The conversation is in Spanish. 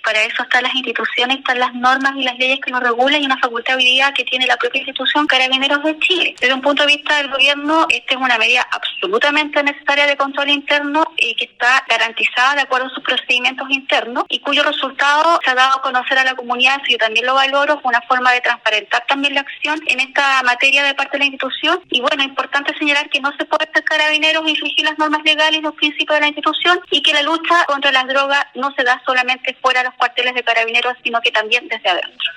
para eso están las instituciones, están las normas y las leyes que nos regulan y una facultad hoy día que tiene la propia institución Carabineros de Chile. Desde un punto de vista del gobierno, esta es una medida absolutamente necesaria de control interno y que está garantizada de acuerdo a sus procedimientos internos y cuyo resultado se ha dado a conocer a la comunidad, si yo también lo valoro, fue una forma de transparentar también la acción en esta materia de parte de la institución. Y bueno, es importante señalar que no se puede ser Carabineros e infringir las normas legales y los principios de la institución y que la lucha contra las drogas no se da solamente fuera de los cuarteles de Carabineros, sino que también desde adentro.